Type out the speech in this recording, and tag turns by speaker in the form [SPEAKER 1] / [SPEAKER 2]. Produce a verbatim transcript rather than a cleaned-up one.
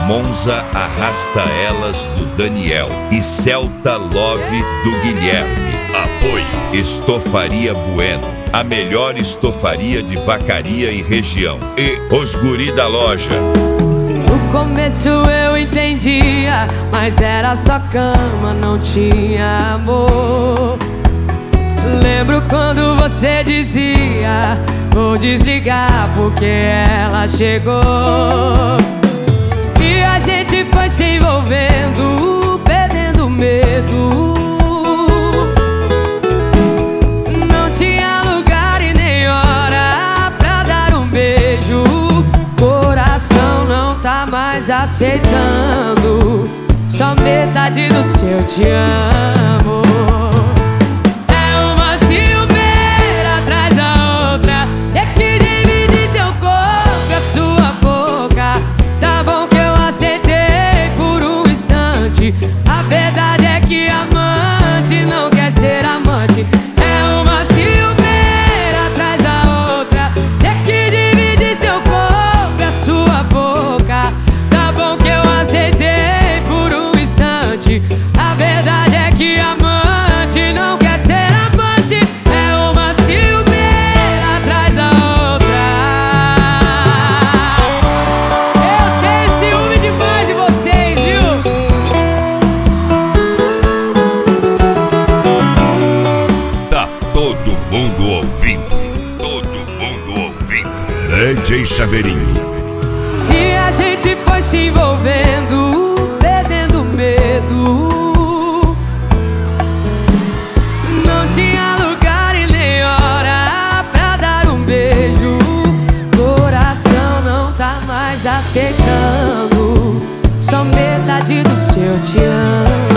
[SPEAKER 1] Monza Arrasta Elas do Daniel e Celta Love do Guilherme. Apoio Estofaria Bueno, a melhor estofaria de Vacaria e região. E os guri da loja.
[SPEAKER 2] No começo eu entendia, mas era só cama, não tinha amor. Lembro quando você dizia: vou desligar porque ela chegou. E a gente foi se envolvendo, perdendo medo. Não tinha lugar e nem hora pra dar um beijo. Coração não tá mais aceitando só metade do seu te amo. A verdade é que amante não quer ser amante. É uma ciumeira atrás da outra, ter que dividir seu corpo e a sua boca. Tá bom que eu aceitei por um instante. A verdade é que amante não quer ser amante. É uma ciumeira atrás da outra. Eu tenho ciúme demais de vocês, viu?
[SPEAKER 1] Todo mundo ouvindo, todo mundo ouvindo. D J Chaveirinho.
[SPEAKER 2] E a gente foi se envolvendo, perdendo medo. Não tinha lugar e nem hora pra dar um beijo. Coração não tá mais aceitando só metade do seu te amo.